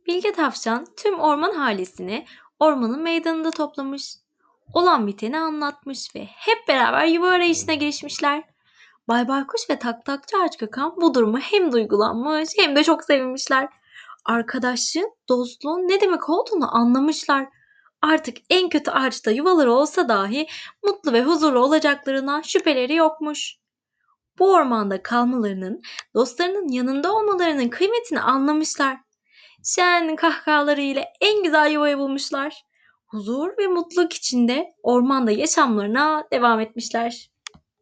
Bilge Tavşan tüm orman ailesini ormanın meydanında toplamış. Olan biteni anlatmış ve hep beraber yuva arayışına girişmişler. Bay Baykuş ve Tak Ağaç Kakan bu duruma hem duygulanmış hem de çok sevinmişler. Arkadaşlığın, dostluğun ne demek olduğunu anlamışlar. Artık en kötü ağaçta yuvaları olsa dahi mutlu ve huzurlu olacaklarından şüpheleri yokmuş. Bu ormanda kalmalarının, dostlarının yanında olmalarının kıymetini anlamışlar. Şen kahkahalarıyla en güzel yuvayı bulmuşlar. Huzur ve mutluluk içinde ormanda yaşamlarına devam etmişler.